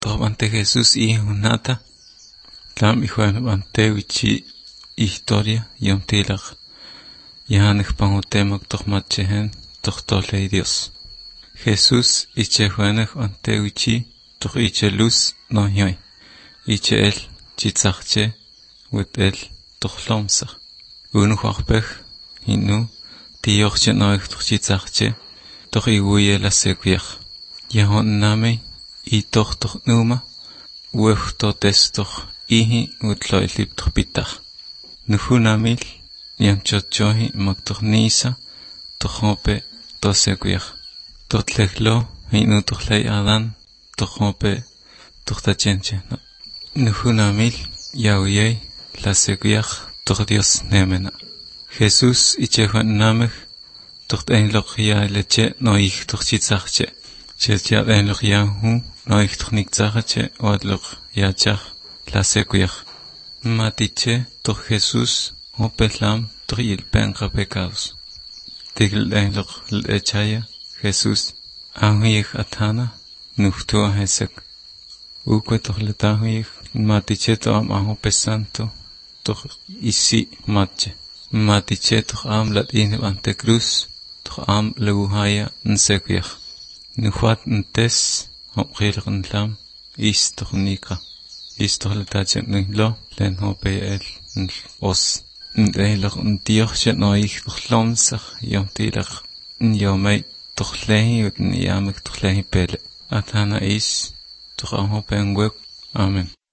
ante Jesús y unata, tlam y Juan ante wichi historia y un tilak, yahanik pangotemak tohmatchehen, tohtole Dios. Jesús iche Juanek ante wichi, toh iche luz no yoy, iche el chitzachche, wet el tohlomsa. Unu huakpech, inu, tiyochche noich toh chitzachche, toh iwuye la sequiach. Yahon name, I toch numa, wef totes toch ihi utloy lip toch pitach. Nufunamil, yam chochohi mag toch nisa, toch hope tosequiach. Tot leglo, inu toch lei adan, toch hope toch tachenche. Nufunamil, yauyei, la sequiach, toch Dios nemena. Jesús ichehuan namech, toch enloch ya leche no ich toch chitzachche. Cheltia enloch ya hu, no ich toch nik zachache, oadloch ya chach, la sequiach. Matiche, toch Jesús, opetlam, toch ilpenca pecados. Tigl enloch lechaya, Jesús, anhuich atana, nuftua hesek. Uque toch letahuich, matiche to am ahope santo, toch isi matche. Matiche toch am lat inib ante cruz, toch am leuhaya nsequiach. Nuhuat ntes, opgelig nlam, is toch nika. Is toch letache nlo, len hope el os. Ndelig ndiochje noich toch lomsach, jom tilach, njomei toch lehi, ut njamek toch lehi pele. Atana is, toch am hope en wek. Amen.